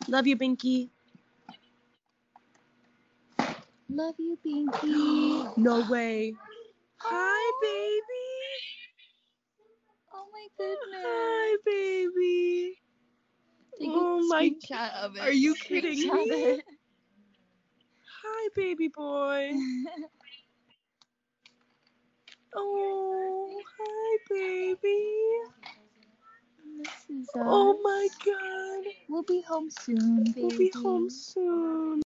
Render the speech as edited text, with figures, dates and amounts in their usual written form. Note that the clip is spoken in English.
Love you, Binky. Love you, Binky. No way. Hi, baby. Oh my goodness. Hi, baby. Take Oh a my- screenshot of it. Are you kidding Screenshot me? it. Hi, baby boy. Oh, hi, baby. This is Oh us. my God. We'll be home soon, baby. We'll be home soon.